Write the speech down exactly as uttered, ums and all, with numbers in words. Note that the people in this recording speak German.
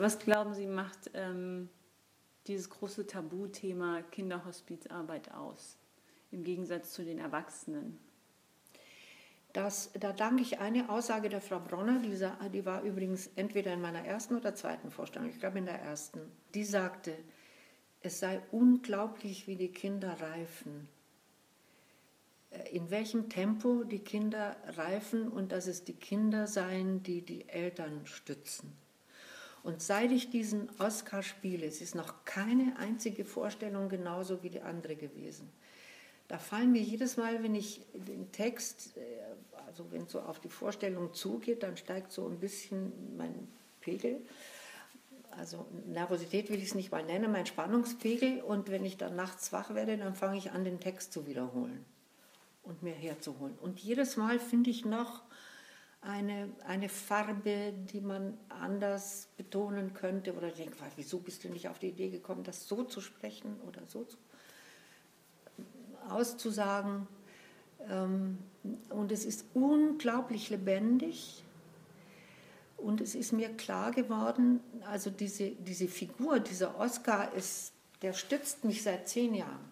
Was glauben Sie, macht ähm, dieses große Tabuthema Kinderhospizarbeit aus, im Gegensatz zu den Erwachsenen? Das, da danke ich eine Aussage der Frau Bronner, die, die war übrigens entweder in meiner ersten oder zweiten Vorstellung, ich glaube in der ersten. Die sagte, es sei unglaublich, wie die Kinder reifen, in welchem Tempo die Kinder reifen und dass es die Kinder seien, die die Eltern stützen. Und seit ich diesen Oscar spiele, es ist noch keine einzige Vorstellung genauso wie die andere gewesen. Da fallen mir jedes Mal, wenn ich den Text, also wenn es so auf die Vorstellung zugeht, dann steigt so ein bisschen mein Pegel. Also Nervosität will ich es nicht mal nennen, mein Spannungspegel. Und wenn ich dann nachts wach werde, dann fange ich an, den Text zu wiederholen und mir herzuholen. Und jedes Mal finde ich noch eine, eine Farbe, die man anders betonen könnte. Oder denke, wieso bist du nicht auf die Idee gekommen, das so zu sprechen oder so zu auszusagen. Und es ist unglaublich lebendig. Und es ist mir klar geworden, also diese, diese Figur, dieser Oscar, ist, der stützt mich seit zehn Jahren.